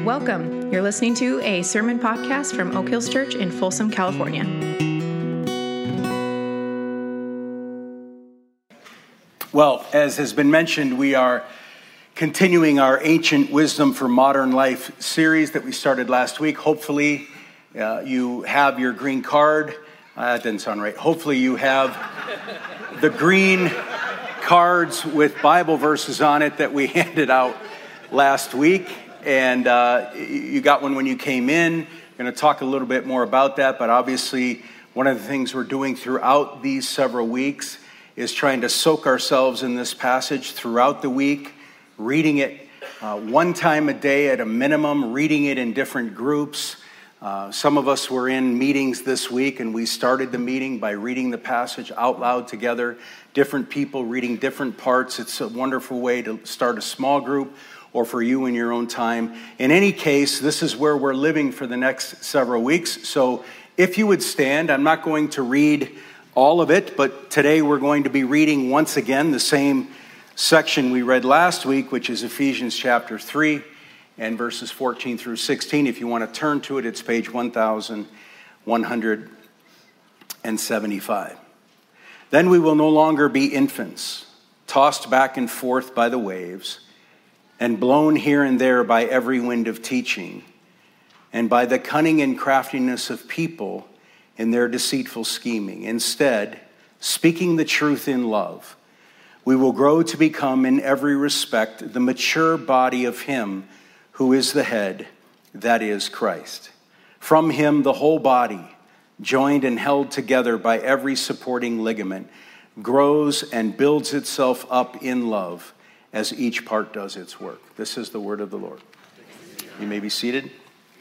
Welcome. You're listening to a sermon podcast from Oak Hills Church in Folsom, California. Well, as has been mentioned, we are continuing our Ancient Wisdom for Modern Life series that we started last week. Hopefully, you have your green card. That didn't sound right. Hopefully, you have the green cards with Bible verses on it that we handed out last week. And you got one when you came in. We're going to talk a little bit more about that. But obviously, one of the things we're doing throughout these several weeks is trying to soak ourselves in this passage throughout the week, reading it one time a day at a minimum, reading it in different groups. Some of us were in meetings this week, and we started the meeting by reading the passage out loud together, different people reading different parts. It's a wonderful way to start a small group or for you in your own time. In any case, this is where we're living for the next several weeks. So if you would stand, I'm not going to read all of it, but today we're going to be reading once again the same section we read last week, which is Ephesians chapter 3 and verses 14 through 16. If you want to turn to it, it's page 1175. Then we will no longer be infants, tossed back and forth by the waves, and blown here and there by every wind of teaching, and by the cunning and craftiness of people in their deceitful scheming. Instead, speaking the truth in love, we will grow to become in every respect the mature body of Him who is the head, that is Christ. From Him the whole body, joined and held together by every supporting ligament, grows and builds itself up in love as each part does its work. This is the word of the Lord. You may be seated.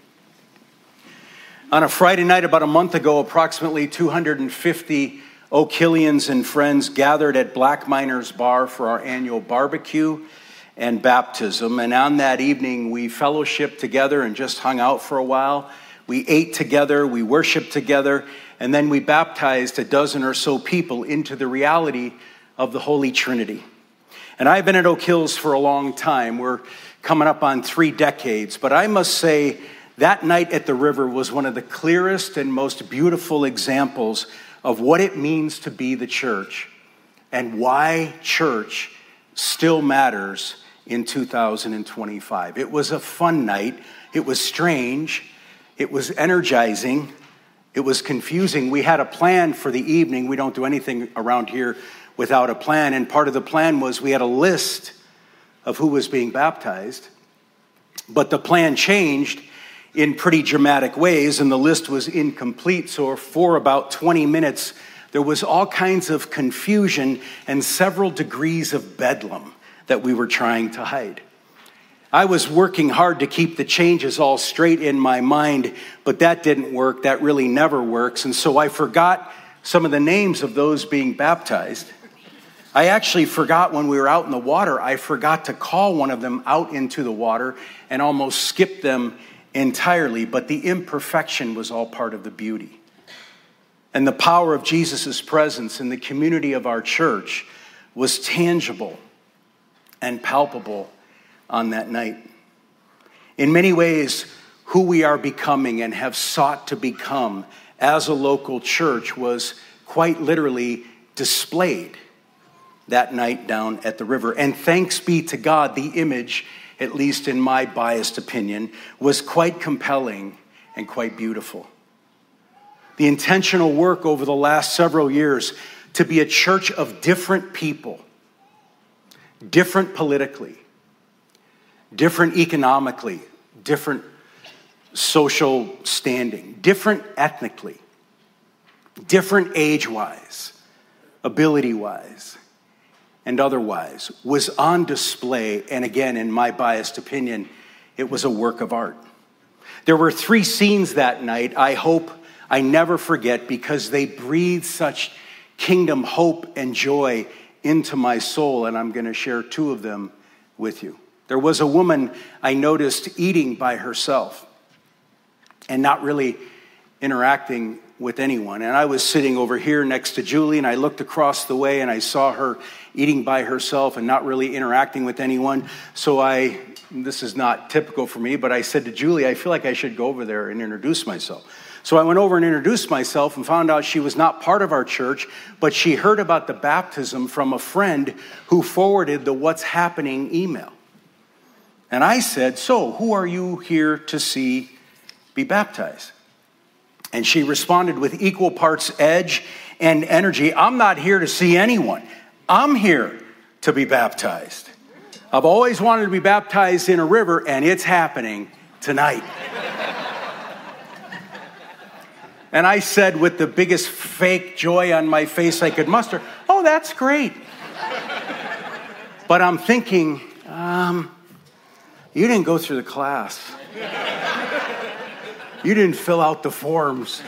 On a Friday night about a month ago, approximately 250 Oak Hillians and friends gathered at Black Miners Bar for our annual barbecue and baptism. And on that evening, we fellowshiped together and just hung out for a while. We ate together, we worshiped together, and then we baptized a dozen or so people into the reality of the Holy Trinity. And I've been at Oak Hills for a long time. We're coming up on 3 decades. But I must say, that night at the river was one of the clearest and most beautiful examples of what it means to be the church and why church still matters in 2025. It was a fun night. It was strange. It was energizing. It was confusing. We had a plan for the evening. We don't do anything around here without a plan. And part of the plan was we had a list of who was being baptized. But the plan changed in pretty dramatic ways, and the list was incomplete. So for about 20 minutes, there was all kinds of confusion and several degrees of bedlam that we were trying to hide. I was working hard to keep the changes all straight in my mind, but that didn't work. That really never works. And so I forgot some of the names of those being baptized. I actually forgot when we were out in the water, I forgot to call one of them out into the water and almost skipped them entirely. But the imperfection was all part of the beauty. And the power of Jesus' presence in the community of our church was tangible and palpable on that night. In many ways, who we are becoming and have sought to become as a local church was quite literally displayed that night down at the river. And thanks be to God, the image, at least in my biased opinion, was quite compelling and quite beautiful. The intentional work over the last several years to be a church of different people, different politically, different economically, different social standing, different ethnically, different age-wise, ability-wise, and otherwise, was on display. And again, in my biased opinion, it was a work of art. There were 3 scenes that night I hope I never forget because they breathe such kingdom hope and joy into my soul, and I'm going to share 2 of them with you. There was a woman I noticed eating by herself and not really interacting with anyone. And I was sitting over here next to Julie, and I looked across the way, and I saw her eating by herself and not really interacting with anyone. So this is not typical for me, but I said to Julie, I feel like I should go over there and introduce myself. So I went over and introduced myself and found out she was not part of our church, but she heard about the baptism from a friend who forwarded the What's Happening email. And I said, so who are you here to see be baptized? And she responded with equal parts edge and energy. I'm not here to see anyone. I'm here to be baptized. I've always wanted to be baptized in a river, and it's happening tonight. And I said with the biggest fake joy on my face I could muster, oh, that's great. But I'm thinking, you didn't go through the class. You didn't fill out the forms.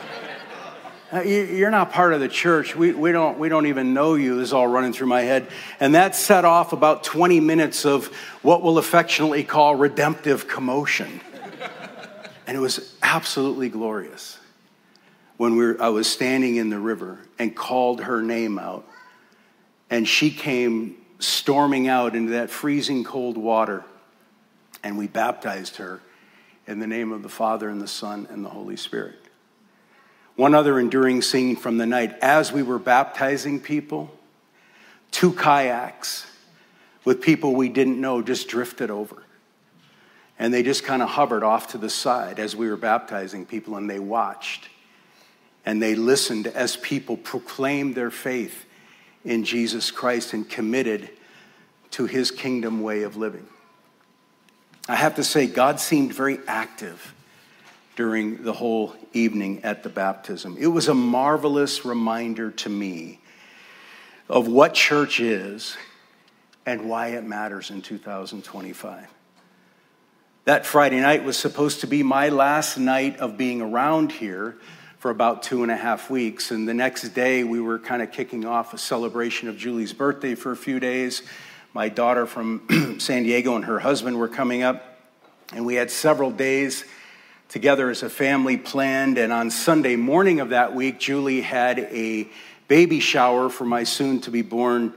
You're not part of the church. We don't even know you. This is all running through my head. And that set off about 20 minutes of what we'll affectionately call redemptive commotion. And it was absolutely glorious when I was standing in the river and called her name out. And she came storming out into that freezing cold water. And we baptized her in the name of the Father and the Son and the Holy Spirit. One other enduring scene from the night, as we were baptizing people, 2 kayaks with people we didn't know just drifted over. And they just kind of hovered off to the side as we were baptizing people, and they watched. And they listened as people proclaimed their faith in Jesus Christ and committed to his kingdom way of living. I have to say, God seemed very active during the whole evening at the baptism. It was a marvelous reminder to me of what church is and why it matters in 2025. That Friday night was supposed to be my last night of being around here for about 2.5 weeks. And the next day, we were kind of kicking off a celebration of Julie's birthday for a few days. My daughter from San Diego and her husband were coming up. And we had several days together as a family planned. And on Sunday morning of that week, Julie had a baby shower for my soon-to-be-born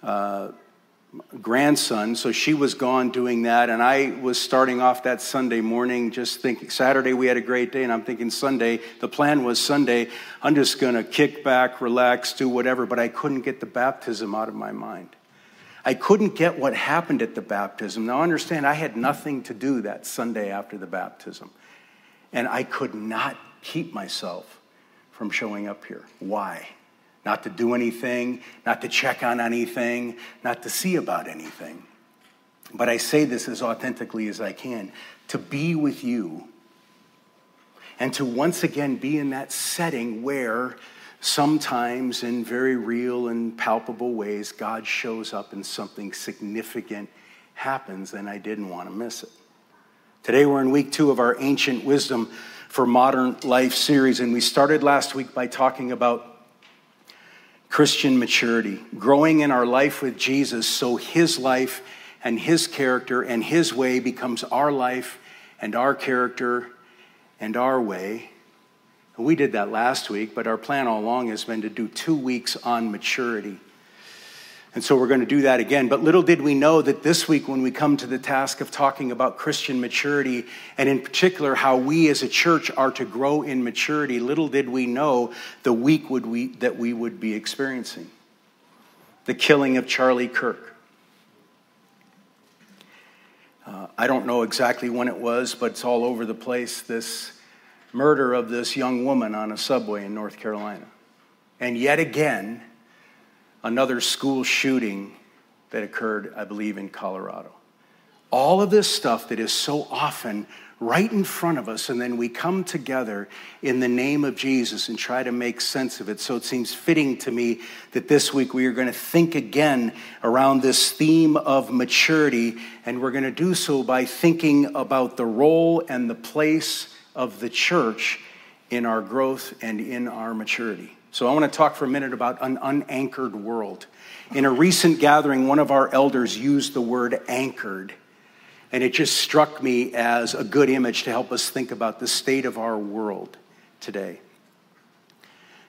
grandson. So she was gone doing that. And I was starting off that Sunday morning just thinking, Saturday we had a great day. And I'm thinking Sunday, the plan was Sunday, I'm just going to kick back, relax, do whatever. But I couldn't get the baptism out of my mind. I couldn't get what happened at the baptism. Now understand, I had nothing to do that Sunday after the baptism. And I could not keep myself from showing up here. Why? Not to do anything, not to check on anything, not to see about anything. But I say this as authentically as I can, to be with you and to once again be in that setting where sometimes in very real and palpable ways, God shows up and something significant happens, and I didn't want to miss it. Today we're in week 2 of our Ancient Wisdom for Modern Life series, and we started last week by talking about Christian maturity, growing in our life with Jesus so his life and his character and his way becomes our life and our character and our way. We did that last week, but our plan all along has been to do 2 weeks on maturity. And so we're going to do that again. But little did we know that this week when we come to the task of talking about Christian maturity, and in particular how we as a church are to grow in maturity, little did we know the week that we would be experiencing. The killing of Charlie Kirk. I don't know exactly when it was, but it's all over the place. This murder of this young woman on a subway in North Carolina. And yet again, another school shooting that occurred, I believe, in Colorado. All of this stuff that is so often right in front of us, and then we come together in the name of Jesus and try to make sense of it. So it seems fitting to me that this week we are going to think again around this theme of maturity, and we're going to do so by thinking about the role and the place of the church in our growth and in our maturity. So I want to talk for a minute about an unanchored world. In a recent gathering, one of our elders used the word anchored, and it just struck me as a good image to help us think about the state of our world today.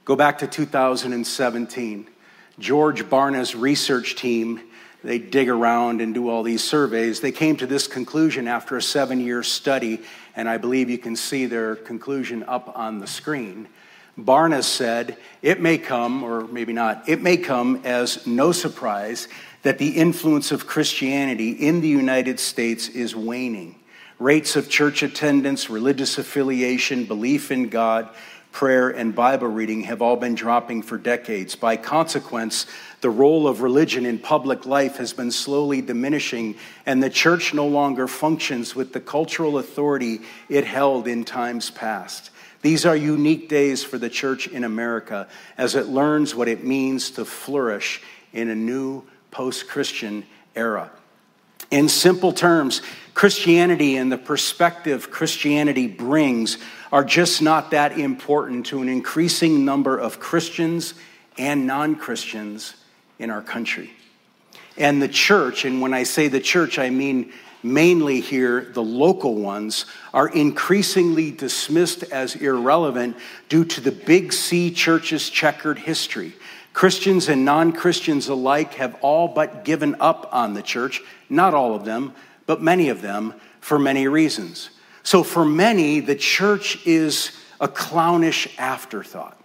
Go back to 2017. George Barna's research team, they dig around and do all these surveys. They came to this conclusion after a 7-year study, and I believe you can see their conclusion up on the screen. Barna said, it may come, or maybe not, it may come as no surprise that the influence of Christianity in the United States is waning. Rates of church attendance, religious affiliation, belief in God, prayer, and Bible reading have all been dropping for decades. By consequence, the role of religion in public life has been slowly diminishing, and the church no longer functions with the cultural authority it held in times past. These are unique days for the church in America as it learns what it means to flourish in a new post-Christian era. In simple terms, Christianity and the perspective Christianity brings are just not that important to an increasing number of Christians and non-Christians in our country. And the church, and when I say the church, I mean mainly here the local ones, are increasingly dismissed as irrelevant due to the Big C church's checkered history. Christians and non-Christians alike have all but given up on the church, not all of them, but many of them, for many reasons. So for many, the church is a clownish afterthought.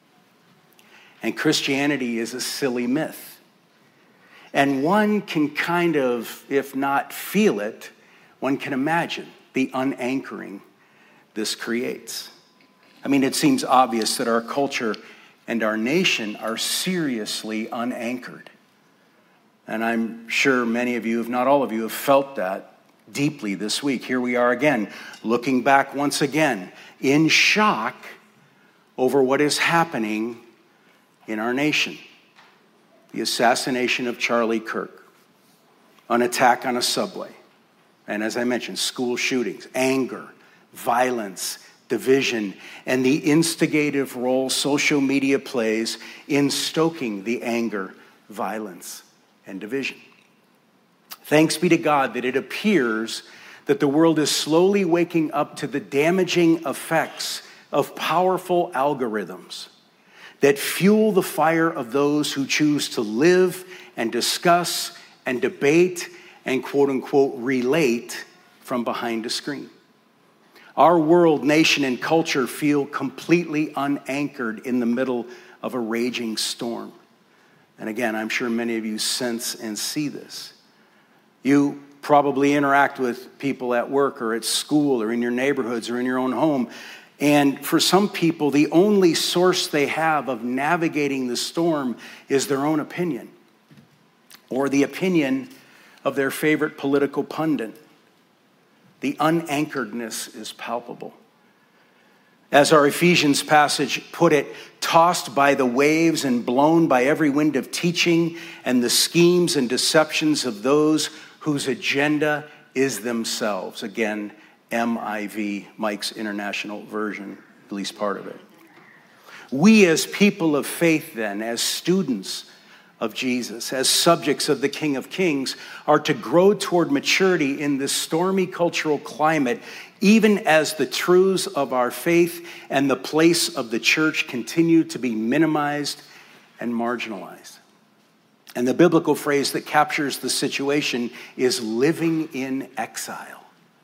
And Christianity is a silly myth. And one can kind of, if not feel it, one can imagine the unanchoring this creates. I mean, it seems obvious that our culture and our nation are seriously unanchored. And I'm sure many of you, if not all of you, have felt that deeply this week. Here we are again, looking back once again in shock over what is happening in our nation. The assassination of Charlie Kirk, an attack on a subway, and as I mentioned, school shootings, anger, violence, division, and the instigative role social media plays in stoking the anger, violence, and division. Thanks be to God that it appears that the world is slowly waking up to the damaging effects of powerful algorithms that fuel the fire of those who choose to live and discuss and debate and quote-unquote relate from behind a screen. Our world, nation, and culture feel completely unanchored in the middle of a raging storm. And again, I'm sure many of you sense and see this. You probably interact with people at work or at school or in your neighborhoods or in your own home. And for some people, the only source they have of navigating the storm is their own opinion or the opinion of their favorite political pundit. The unanchoredness is palpable. As our Ephesians passage put it, tossed by the waves and blown by every wind of teaching and the schemes and deceptions of those whose agenda is themselves. Again, MIV, Mike's International Version, at least part of it. We as people of faith then, as students of Jesus, as subjects of the King of Kings, are to grow toward maturity in this stormy cultural climate, even as the truths of our faith and the place of the church continue to be minimized and marginalized. And the biblical phrase that captures the situation is living in exile.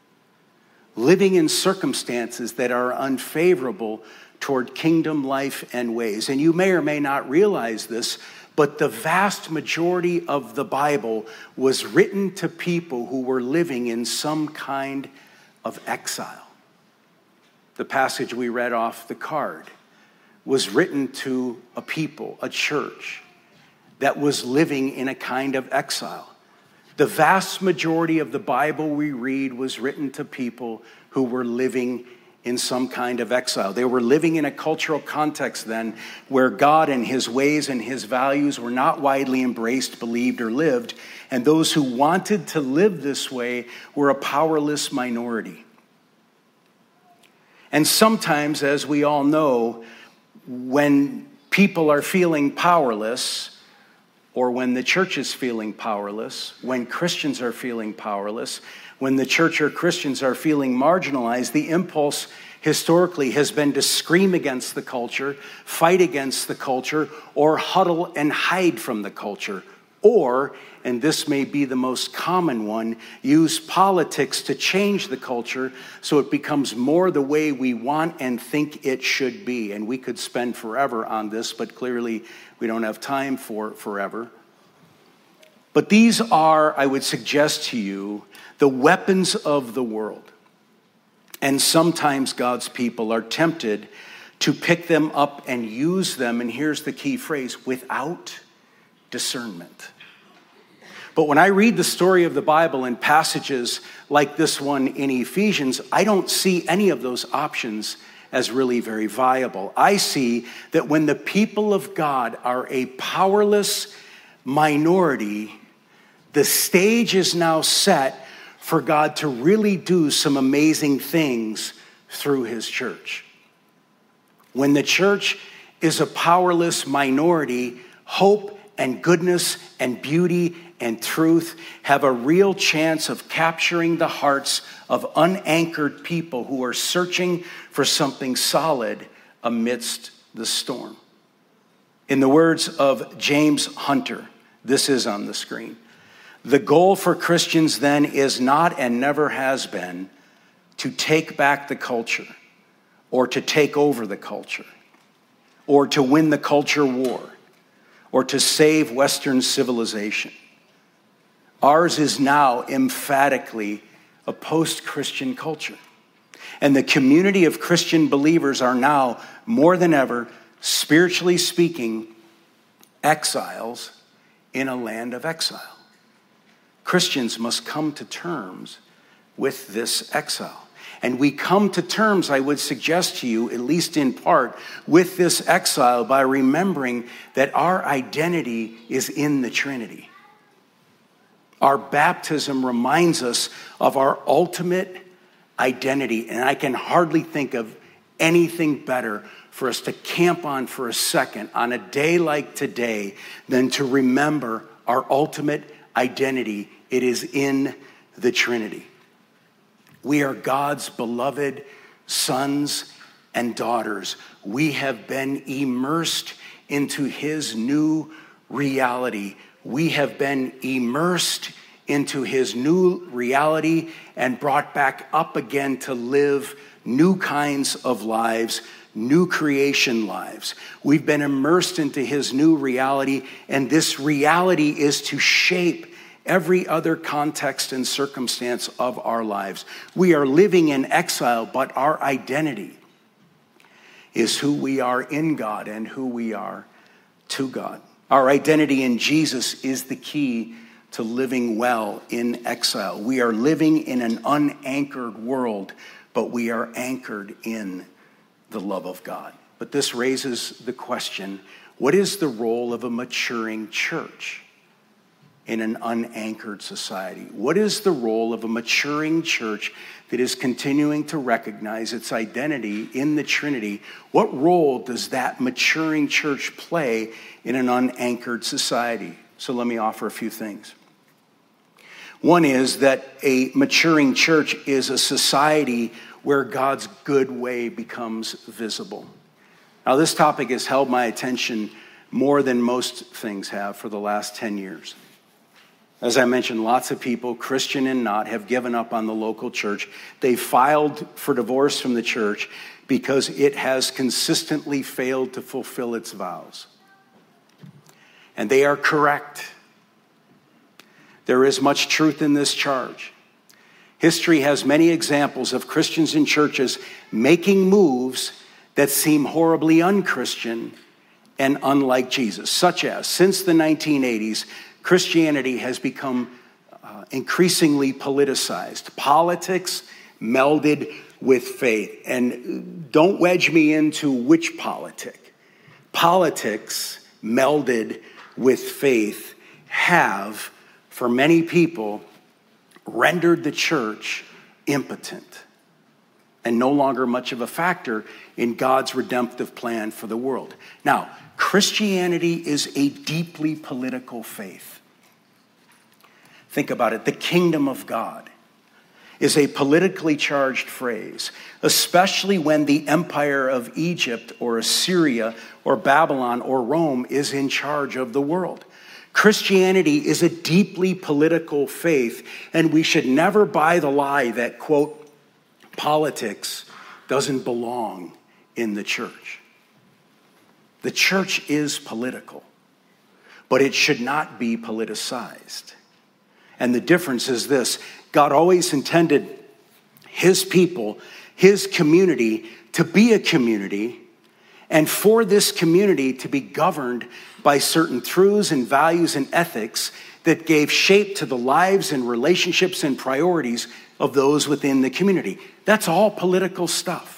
Living in circumstances that are unfavorable toward kingdom life and ways. And you may or may not realize this, but the vast majority of the Bible was written to people who were living in some kind of exile. The passage we read off the card was written to a people, a church, that was living in a kind of exile. The vast majority of the Bible we read was written to people who were living in some kind of exile. They were living in a cultural context then where God and his ways and his values were not widely embraced, believed, or lived, and those who wanted to live this way were a powerless minority. And sometimes, as we all know, when people are feeling powerless, or when the church is feeling powerless, when Christians are feeling powerless, when the church or Christians are feeling marginalized, the impulse historically has been to scream against the culture, fight against the culture, or huddle and hide from the culture. Or, and this may be the most common one, use politics to change the culture so it becomes more the way we want and think it should be. And we could spend forever on this, but clearly we don't have time for forever. But these are, I would suggest to you, the weapons of the world. And sometimes God's people are tempted to pick them up and use them, and here's the key phrase, without discernment. But when I read the story of the Bible in passages like this one in Ephesians, I don't see any of those options as really very viable. I see that when the people of God are a powerless minority, the stage is now set for God to really do some amazing things through his church. When the church is a powerless minority, hope and goodness and beauty and truth have a real chance of capturing the hearts of unanchored people who are searching for something solid amidst the storm. In the words of James Hunter, this is on the screen. The goal for Christians then is not and never has been to take back the culture or to take over the culture or to win the culture war or to save Western civilization. Ours is now emphatically a post-Christian culture. And the community of Christian believers are now, more than ever, spiritually speaking, exiles in a land of exile. Christians must come to terms with this exile. And we come to terms, I would suggest to you, at least in part, with this exile by remembering that our identity is in the Trinity. Our baptism reminds us of our ultimate identity. And I can hardly think of anything better for us to camp on for a second on a day like today than to remember our ultimate identity. It is in the Trinity. We are God's beloved sons and daughters. We have been immersed into his new reality. We have been immersed into his new reality and brought back up again to live new kinds of lives, new creation lives. We've been immersed into his new reality, and this reality is to shape every other context and circumstance of our lives. We are living in exile, but our identity is who we are in God and who we are to God. Our identity in Jesus is the key to living well in exile. We are living in an unanchored world, but we are anchored in the love of God. But this raises the question, what is the role of a maturing church in an unanchored society? What is the role of a maturing church that is continuing to recognize its identity in the Trinity? What role does that maturing church play in an unanchored society? So let me offer a few things. One is that a maturing church is a society where God's good way becomes visible. Now, this topic has held my attention more than most things have for the last 10 years. As I mentioned, lots of people, Christian and not, have given up on the local church. They filed for divorce from the church because it has consistently failed to fulfill its vows. And they are correct. There is much truth in this charge. History has many examples of Christians and churches making moves that seem horribly unchristian and unlike Jesus, such as, since the 1980s, Christianity has become increasingly politicized. Politics melded with faith. And don't wedge me into which politic. Politics melded with faith have, for many people, rendered the church impotent. and no longer much of a factor in God's redemptive plan for the world. Now, Christianity is a deeply political faith. Think about it. The kingdom of God is a politically charged phrase, especially when the empire of Egypt or Assyria or Babylon or Rome is in charge of the world. Christianity is a deeply political faith, and we should never buy the lie that, quote, politics doesn't belong in the church. The church is political, but it should not be politicized. And the difference is this: God always intended his people, his community, to be a community, and for this community to be governed by certain truths and values and ethics that gave shape to the lives and relationships and priorities of those within the community. That's all political stuff.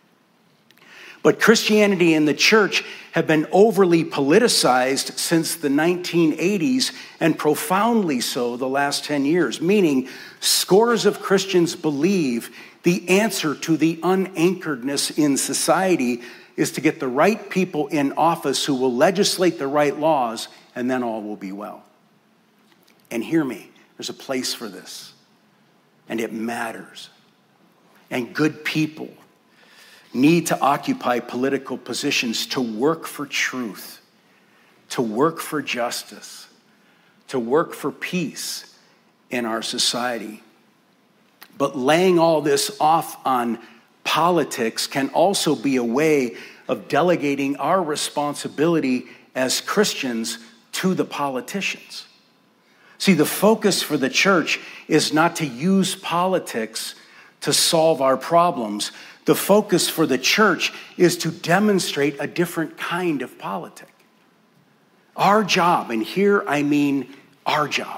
But Christianity and the church have been overly politicized since the 1980s, and profoundly so the last 10 years, meaning scores of Christians believe the answer to the unanchoredness in society is to get the right people in office who will legislate the right laws, and then all will be well. And hear me, there's a place for this, and it matters. And good people need to occupy political positions to work for truth, to work for justice, to work for peace in our society. But laying all this off on politics can also be a way of delegating our responsibility as Christians to the politicians. See, the focus for the church is not to use politics to solve our problems. The focus for the church is to demonstrate a different kind of politic. Our job, and here I mean our job,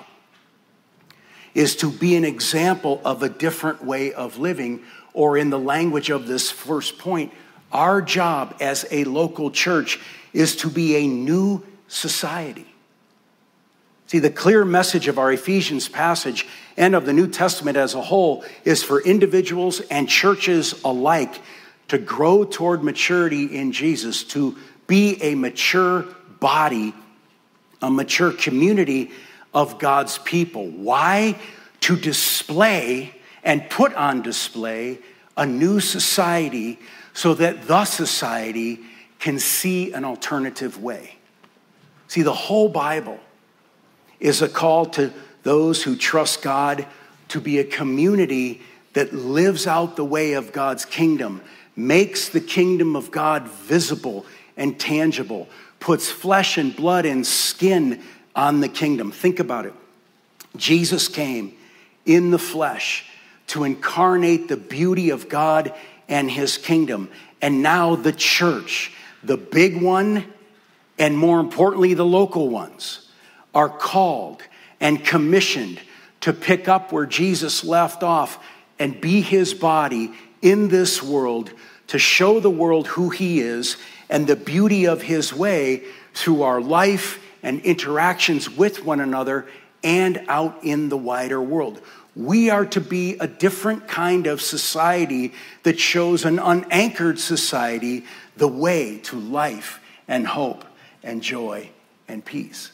is to be an example of a different way of living, or in the language of this first point, our job as a local church is to be a new society. See, the clear message of our Ephesians passage and of the New Testament as a whole is for individuals and churches alike to grow toward maturity in Jesus, to be a mature body, a mature community of God's people. Why? To display and put on display a new society so that the society can see an alternative way. See, the whole Bible is a call to those who trust God to be a community that lives out the way of God's kingdom, makes the kingdom of God visible and tangible, puts flesh and blood and skin on the kingdom. Think about it. Jesus came in the flesh to incarnate the beauty of God and his kingdom. And now the church, the big one, and more importantly, the local ones, are called and commissioned to pick up where Jesus left off and be his body in this world, to show the world who he is and the beauty of his way through our life and interactions with one another and out in the wider world. We are to be a different kind of society that shows an unanchored society the way to life and hope and joy and peace.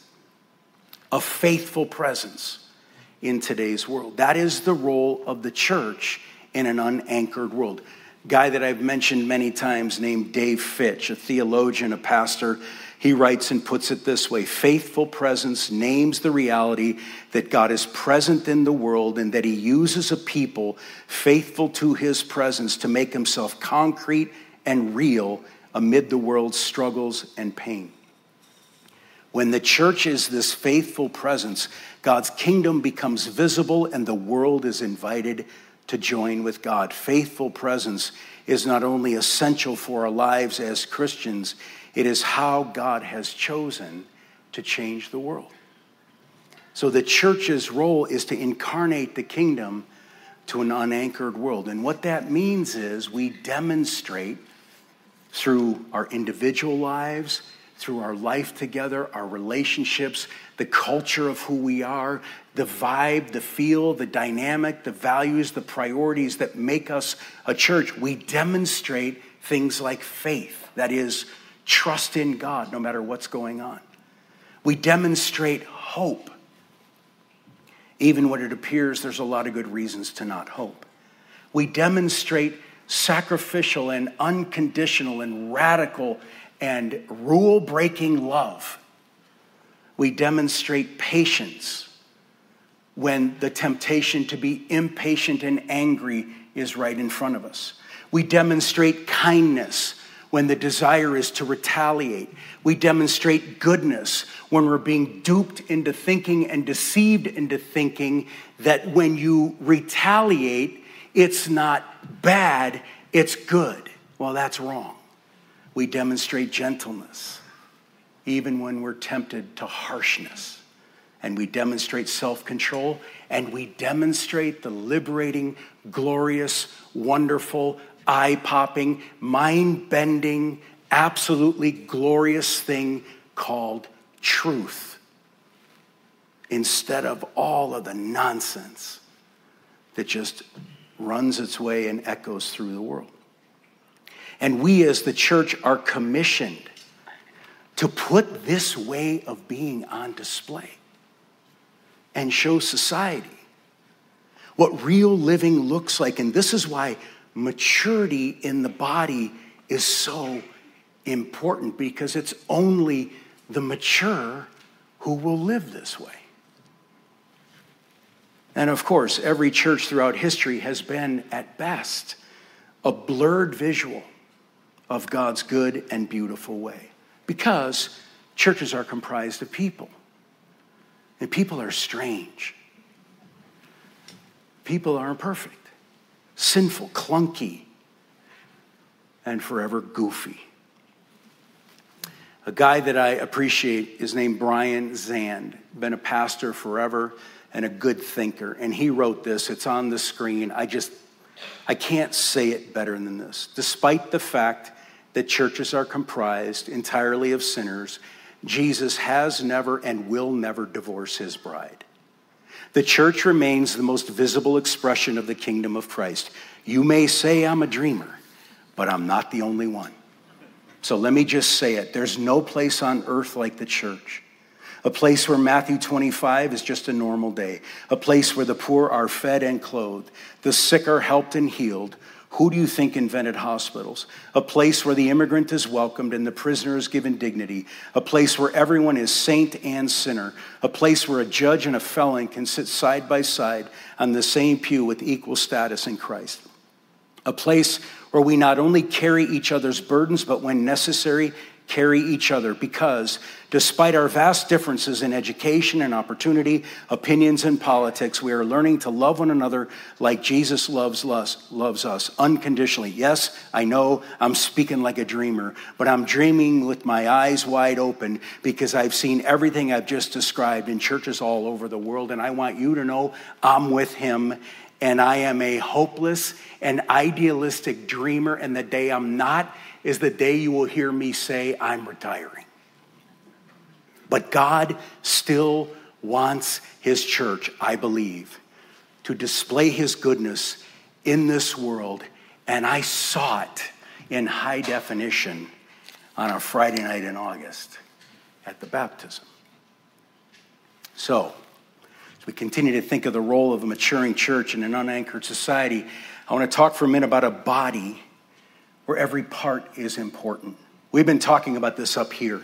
A faithful presence in today's world. That is the role of the church in an unanchored world. Guy that I've mentioned many times named Dave Fitch, a theologian, a pastor, he writes and puts it this way: faithful presence names the reality that God is present in the world and that he uses a people faithful to his presence to make himself concrete and real amid the world's struggles and pain. When the church is this faithful presence, God's kingdom becomes visible and the world is invited to join with God. Faithful presence is not only essential for our lives as Christians, it is how God has chosen to change the world. So the church's role is to incarnate the kingdom to an unanchored world. And what that means is we demonstrate through our individual lives, through our life together, our relationships, the culture of who we are, the vibe, the feel, the dynamic, the values, the priorities that make us a church. We demonstrate things like faith, that is, trust in God no matter what's going on. We demonstrate hope, even when it appears there's a lot of good reasons to not hope. We demonstrate sacrificial and unconditional and radical and rule-breaking love. We demonstrate patience when the temptation to be impatient and angry is right in front of us. We demonstrate kindness when the desire is to retaliate. We demonstrate goodness when we're being duped into thinking and deceived into thinking that when you retaliate, it's not bad, it's good. Well, that's wrong. We demonstrate gentleness, even when we're tempted to harshness. And we demonstrate self-control, and we demonstrate the liberating, glorious, wonderful, eye-popping, mind-bending, absolutely glorious thing called truth, instead of all of the nonsense that just runs its way and echoes through the world. And we as the church are commissioned to put this way of being on display and show society what real living looks like. And this is why maturity in the body is so important, because it's only the mature who will live this way. And of course, every church throughout history has been, at best, a blurred visual of God's good and beautiful way, because churches are comprised of people. And people are strange. People are imperfect, sinful, clunky, and forever goofy. A guy that I appreciate is named Brian Zand, been a pastor forever and a good thinker. And he wrote this, it's on the screen. I can't say it better than this. Despite the fact that churches are comprised entirely of sinners, Jesus has never and will never divorce his bride. The church remains the most visible expression of the kingdom of Christ. You may say I'm a dreamer, but I'm not the only one. So let me just say it. There's no place on earth like the church. A place where Matthew 25 is just a normal day. A place where the poor are fed and clothed. The sick are helped and healed. Who do you think invented hospitals? A place where the immigrant is welcomed and the prisoner is given dignity. A place where everyone is saint and sinner. A place where a judge and a felon can sit side by side on the same pew with equal status in Christ. A place where we not only carry each other's burdens, but when necessary, carry each other, because despite our vast differences in education and opportunity, opinions and politics, we are learning to love one another like Jesus loves us unconditionally. Yes, I know I'm speaking like a dreamer, but I'm dreaming with my eyes wide open because I've seen everything I've just described in churches all over the world, and I want you to know I'm with him. And I am a hopeless and idealistic dreamer, and the day I'm not is the day you will hear me say I'm retiring. But God still wants his church, I believe, to display his goodness in this world, and I saw it in high definition on a Friday night in August at the baptism. So, we continue to think of the role of a maturing church in an unanchored society. I want to talk for a minute about a body where every part is important. We've been talking about this up here,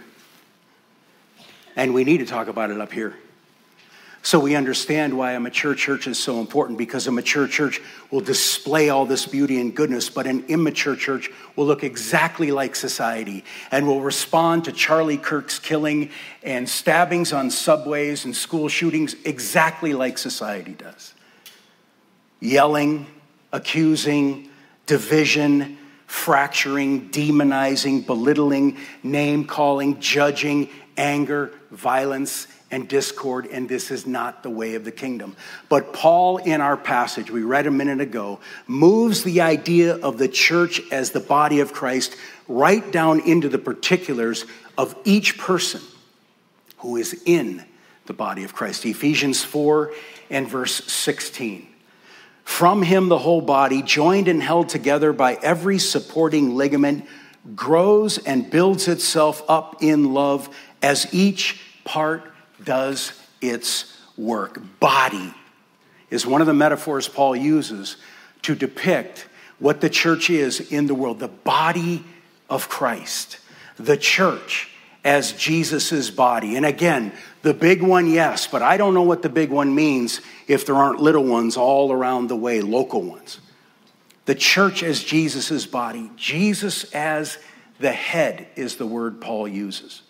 and we need to talk about it up here. So we understand why a mature church is so important, because a mature church will display all this beauty and goodness, but an immature church will look exactly like society and will respond to Charlie Kirk's killing and stabbings on subways and school shootings exactly like society does. Yelling, accusing, division, fracturing, demonizing, belittling, name-calling, judging, anger, violence, and discord, and this is not the way of the kingdom. But Paul, in our passage we read a minute ago, moves the idea of the church as the body of Christ right down into the particulars of each person who is in the body of Christ. Ephesians 4 and verse 16. From him the whole body, joined and held together by every supporting ligament, grows and builds itself up in love as each part does its work. Body is one of the metaphors Paul uses to depict what the church is in the world. The body of Christ. The church as Jesus' body. And again, the big one, yes, but I don't know what the big one means if there aren't little ones all around the way, local ones. The church as Jesus' body. Jesus as the head is the word Paul uses.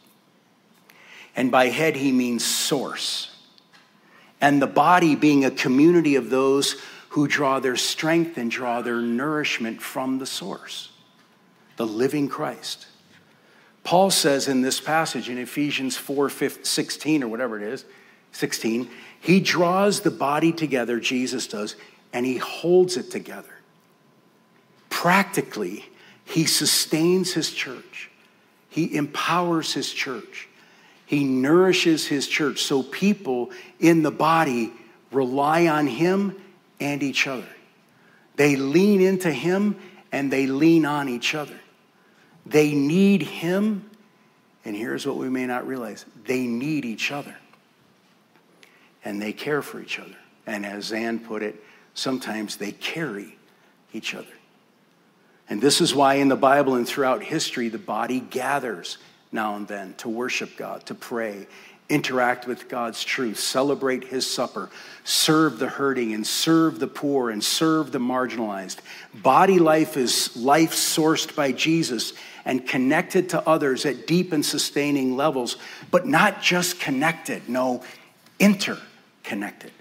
And by head, he means source. And the body being a community of those who draw their strength and draw their nourishment from the source, the living Christ. Paul says in this passage in Ephesians 4:16 or whatever it is, 16, he draws the body together, Jesus does, and he holds it together. Practically, he sustains his church. He empowers his church. He nourishes his church so people in the body rely on him and each other. They lean into him and they lean on each other. They need him, and here's what we may not realize. They need each other. And they care for each other. And as Zan put it, sometimes they carry each other. And this is why in the Bible and throughout history, the body gathers now and then to worship God, to pray, interact with God's truth, celebrate his supper, serve the hurting and serve the poor and serve the marginalized. Body life is life sourced by Jesus and connected to others at deep and sustaining levels, but not just connected, no, interconnected,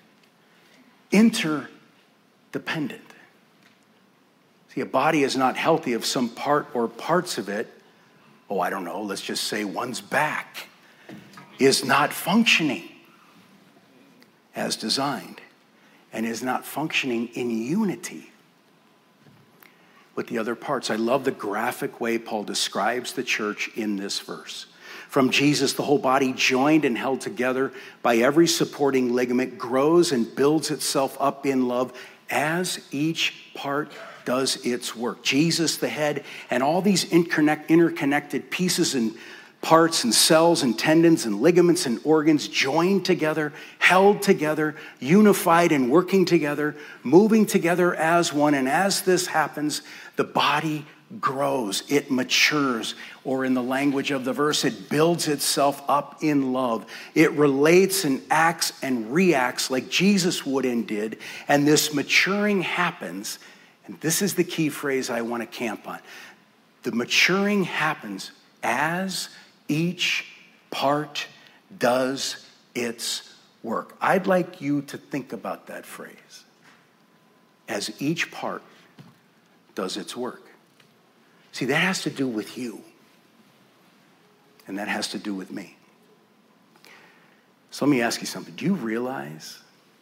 interdependent. See, a body is not healthy if some part or parts of it, let's just say one's back, is not functioning as designed and is not functioning in unity with the other parts. I love the graphic way Paul describes the church in this verse. From Jesus, the whole body, joined and held together by every supporting ligament, grows and builds itself up in love as each part does its work. Jesus, the head, and all these interconnected pieces and parts and cells and tendons and ligaments and organs joined together, held together, unified and working together, moving together as one. And as this happens, the body grows, it matures, or in the language of the verse, it builds itself up in love. It relates and acts and reacts like Jesus would and did. And this maturing happens, and this is the key phrase I want to camp on. The maturing happens as each part does its work. I'd like you to think about that phrase. As each part does its work. See, that has to do with you. And that has to do with me. So let me ask you something. Do you realize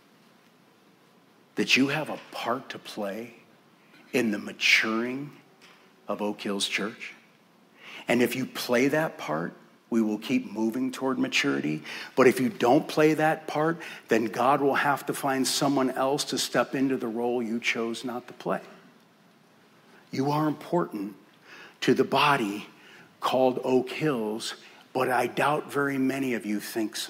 that you have a part to play in the maturing of Oak Hills Church? And if you play that part, we will keep moving toward maturity. But if you don't play that part, then God will have to find someone else to step into the role you chose not to play. You are important to the body called Oak Hills, but I doubt very many of you think so.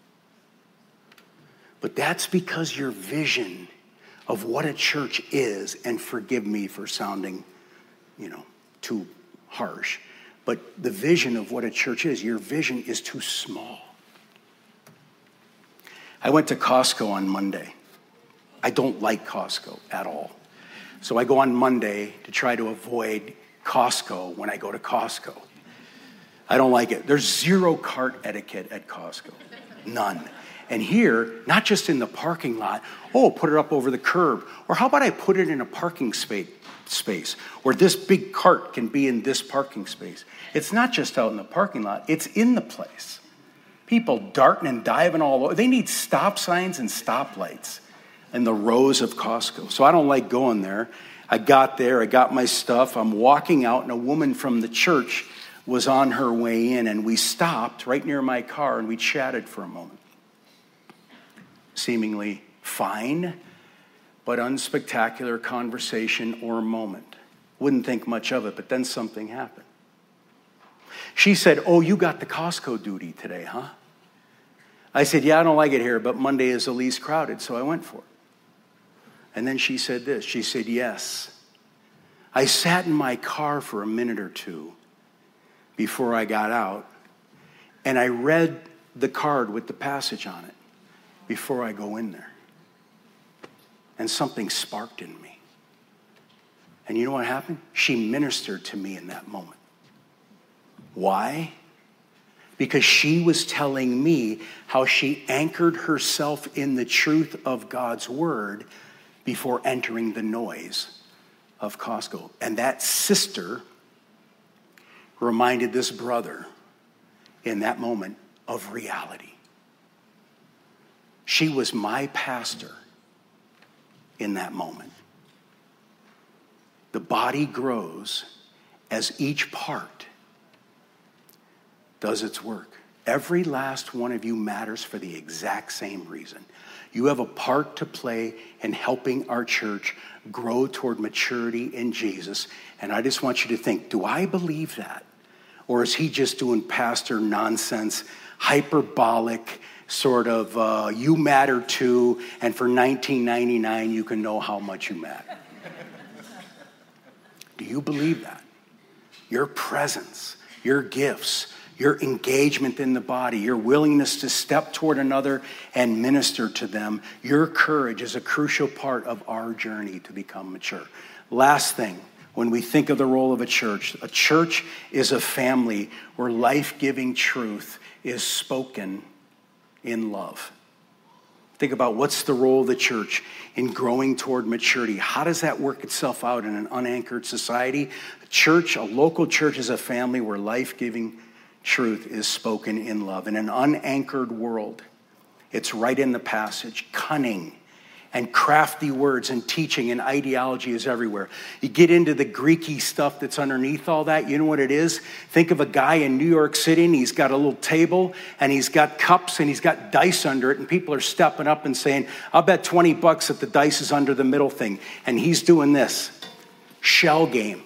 But that's because your vision of what a church is, and forgive me for sounding, too harsh, but the vision of what a church is, your vision is too small. I went to Costco on Monday. I don't like Costco at all. So I go on Monday to try to avoid Costco when I go to Costco. I don't like it. There's zero cart etiquette at Costco. None. And here, not just in the parking lot, put it up over the curb. Or how about I put it in a parking space where this big cart can be in this parking space. It's not just out in the parking lot. It's in the place. People darting and diving all over. They need stop signs and stoplights in the rows of Costco. So I don't like going there. I got there, I got my stuff. I'm walking out, and a woman from the church was on her way in, and we stopped right near my car, and we chatted for a moment. Seemingly fine, but unspectacular conversation or moment. Wouldn't think much of it, but then something happened. She said, "Oh, you got the Costco duty today, huh?" I said, "Yeah, I don't like it here, but Monday is the least crowded, so I went for it." And then she said this. She said, "Yes, I sat in my car for a minute or two before I got out, and I read the card with the passage on it before I go in there. And something sparked in me. And you know what happened? She ministered to me in that moment. Why? Because she was telling me how she anchored herself in the truth of God's word before entering the noise of Costco. And that sister reminded this brother in that moment of reality. She was my pastor in that moment. The body grows as each part does its work. Every last one of you matters for the exact same reason. You have a part to play in helping our church grow toward maturity in Jesus. And I just want you to think, do I believe that? Or is he just doing pastor nonsense, hyperbolic, sort of, you matter too, and for $19.99 you can know how much you matter? Do you believe that? Your presence, your gifts, your engagement in the body, your willingness to step toward another and minister to them, your courage is a crucial part of our journey to become mature. Last thing, when we think of the role of a church is a family where life-giving truth is spoken in love. Think about what's the role of the church in growing toward maturity. How does that work itself out in an unanchored society? A local church is a family where life-giving truth is spoken in love. In an unanchored world, it's right in the passage. Cunning and crafty words and teaching and ideology is everywhere. You get into the Greeky stuff that's underneath all that. You know what it is? Think of a guy in New York City, and he's got a little table, and he's got cups, and he's got dice under it, and people are stepping up and saying, "I'll bet $20 that the dice is under the middle thing." And he's doing this. Shell game.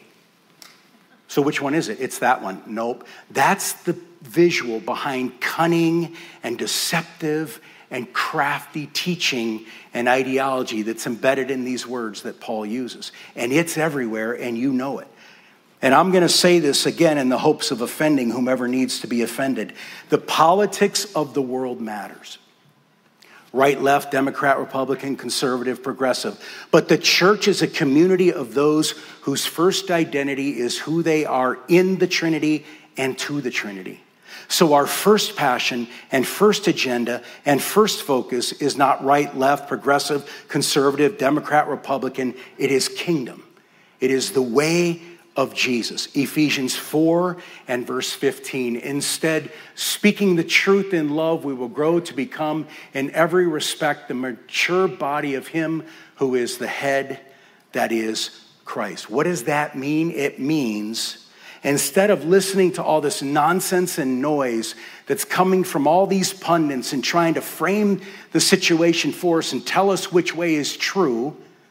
So which one is it? It's that one. Nope. That's the visual behind cunning and deceptive and crafty teaching and ideology that's embedded in these words that Paul uses. And it's everywhere, and you know it. And I'm going to say this again in the hopes of offending whomever needs to be offended. The politics of the world matters. Right, left, Democrat, Republican, conservative, progressive. But the church is a community of those whose first identity is who they are in the Trinity and to the Trinity. So our first passion and first agenda and first focus is not right, left, progressive, conservative, Democrat, Republican. It is kingdom. It is the way of Jesus. Ephesians 4 and verse 15. Instead, speaking the truth in love, we will grow to become in every respect the mature body of him who is the head, that is Christ. What does that mean? It means instead of listening to all this nonsense and noise that's coming from all these pundits and trying to frame the situation for us and tell us which way is true,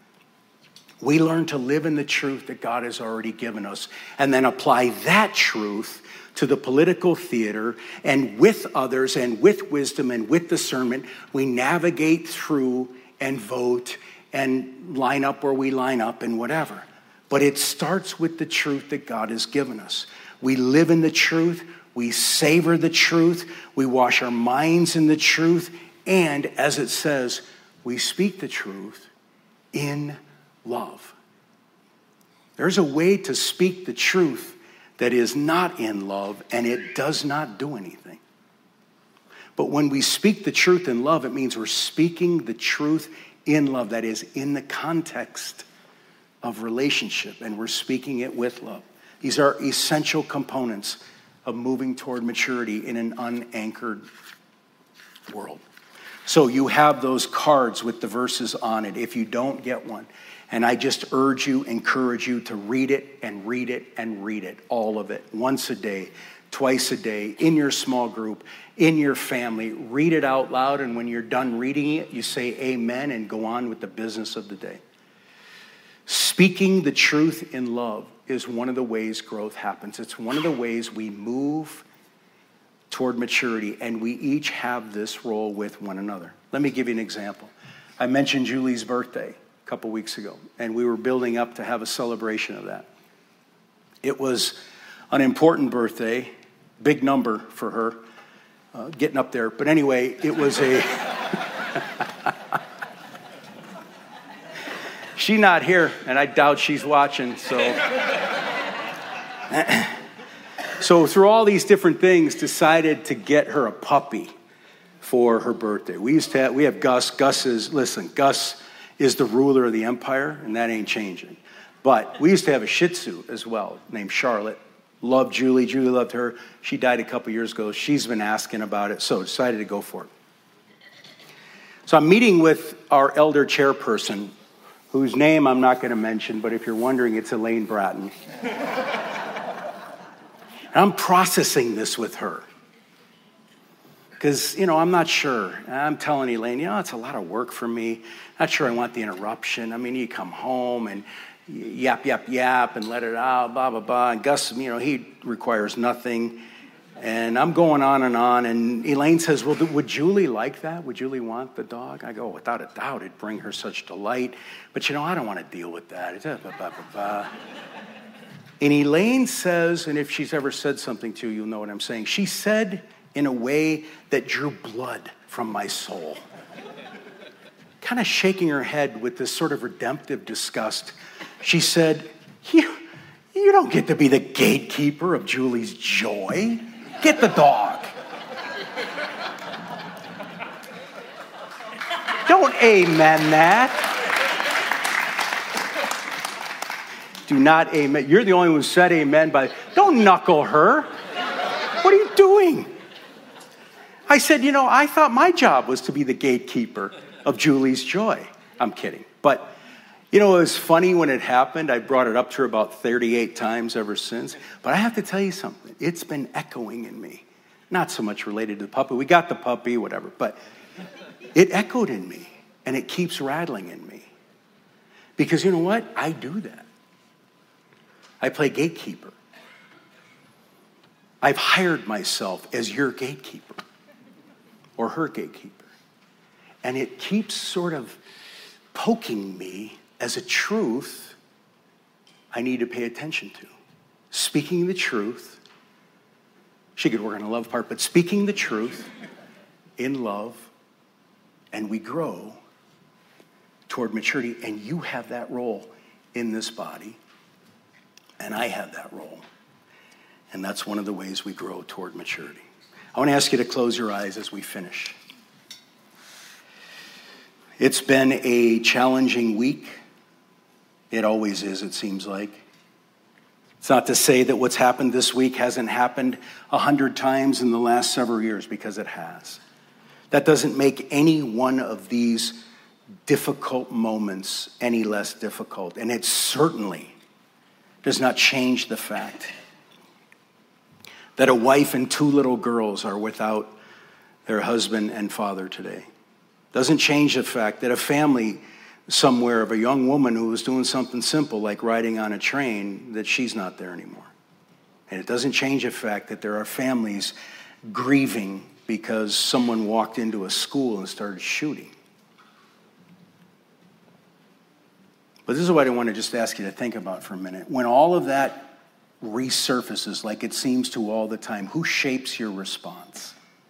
we learn to live in the truth that God has already given us and then apply that truth to the political theater, and with others and with wisdom and with discernment, we navigate through and vote and line up where we line up and whatever. But it starts with the truth that God has given us. We live in the truth. We savor the truth. We wash our minds in the truth. And as it says, we speak the truth in love. There's a way to speak the truth that is not in love, and it does not do anything. But when we speak the truth in love, it means we're speaking the truth in love. That is, in the context of relationship, and we're speaking it with love. These are essential components of moving toward maturity in an unanchored world. So you have those cards with the verses on it if you don't get one. And I just encourage you to read it and read it and read it, all of it, once a day, twice a day, in your small group, in your family. Read it out loud, and when you're done reading it, you say amen and go on with the business of the day. Speaking the truth in love is one of the ways growth happens. It's one of the ways we move toward maturity, and we each have this role with one another. Let me give you an example. I mentioned Julie's birthday a couple weeks ago, and we were building up to have a celebration of that. It was an important birthday, big number for her, getting up there. But anyway, it was a... She's not here, and I doubt she's watching, so... So through all these different things, decided to get her a puppy for her birthday. We have Gus. Gus is the ruler of the empire, and that ain't changing. But we used to have a Shih Tzu as well, named Charlotte. Loved Julie. Julie loved her. She died a couple years ago. She's been asking about it, so decided to go for it. So I'm meeting with our elder chairperson, whose name I'm not going to mention, but if you're wondering, it's Elaine Bratton. I'm processing this with her. Because, I'm not sure. I'm telling Elaine, it's a lot of work for me. Not sure I want the interruption. I mean, you come home and yap, yap, yap, and let it out, blah, blah, blah. And Gus, he requires nothing. And I'm going on, and Elaine says, well, would Julie like that? Would Julie want the dog? I go, without a doubt, it'd bring her such delight. But, I don't want to deal with that. Blah, blah, blah, blah. And Elaine says, and if she's ever said something to you, you'll know what I'm saying. She said in a way that drew blood from my soul. Kind of shaking her head with this sort of redemptive disgust. She said, you don't get to be the gatekeeper of Julie's joy. Get the dog. Don't amen that. Do not amen. You're the only one who said amen, but don't knuckle her. What are you doing? I said, I thought my job was to be the gatekeeper of Julie's joy. I'm kidding. But, it was funny when it happened. I brought it up to her about 38 times ever since. But I have to tell you something. It's been echoing in me. Not so much related to the puppy. We got the puppy, whatever. But it echoed in me. And it keeps rattling in me. Because you know what? I do that. I play gatekeeper. I've hired myself as your gatekeeper or her gatekeeper. And it keeps sort of poking me as a truth I need to pay attention to. Speaking the truth. She could work on the love part, but speaking the truth in love, and we grow toward maturity. And you have that role in this body. And I have that role. And that's one of the ways we grow toward maturity. I want to ask you to close your eyes as we finish. It's been a challenging week. It always is, it seems like. It's not to say that what's happened this week hasn't happened 100 times in the last several years, because it has. That doesn't make any one of these difficult moments any less difficult. And it certainly does not change the fact that a wife and 2 little girls are without their husband and father today. Doesn't change the fact that a family somewhere of a young woman who was doing something simple like riding on a train, that she's not there anymore. And it doesn't change the fact that there are families grieving because someone walked into a school and started shooting. But this is what I want to just ask you to think about for a minute. When all of that resurfaces like it seems to all the time, who shapes your response?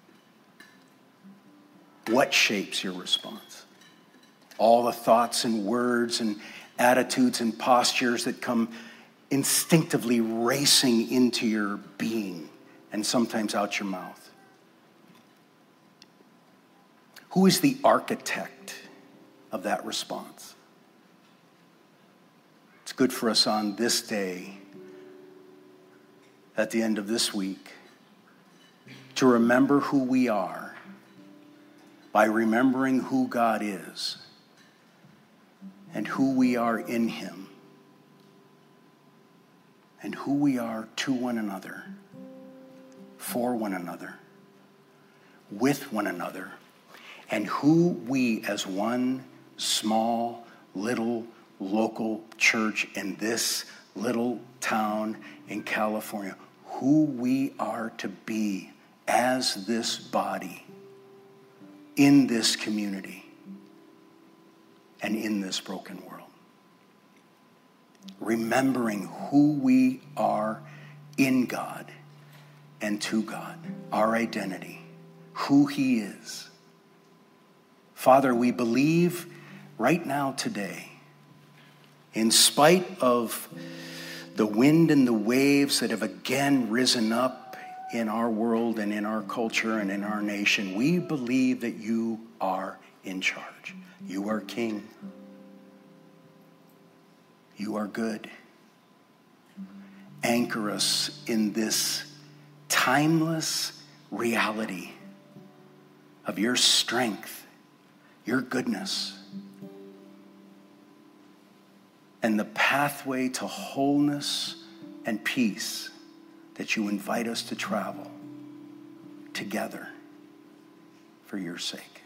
What shapes your response? All the thoughts and words and attitudes and postures that come instinctively racing into your being and sometimes out your mouth. Who is the architect of that response? It's good for us on this day, at the end of this week, to remember who we are by remembering who God is and who we are in him and who we are to one another, for one another, with one another, and who we as one small, little, local church in this little town in California, who we are to be as this body in this community and in this broken world. Remembering who we are in God and to God, our identity, who he is. Father, we believe right now today, in spite of the wind and the waves that have again risen up in our world and in our culture and in our nation, we believe that you are in charge. You are king. You are good. Anchor us in this timeless reality of your strength, your goodness, and the pathway to wholeness and peace that you invite us to travel together for your sake.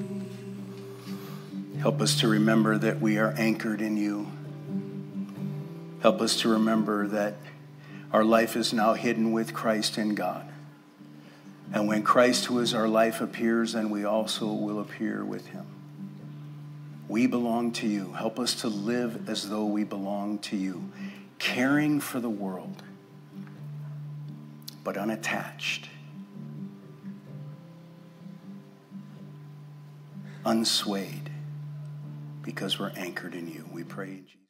Help us to remember that we are anchored in you. Help us to remember that our life is now hidden with Christ in God. And when Christ, who is our life, appears, then we also will appear with him. We belong to you. Help us to live as though we belong to you, caring for the world, but unattached, unswayed, because we're anchored in you. We pray in Jesus' name.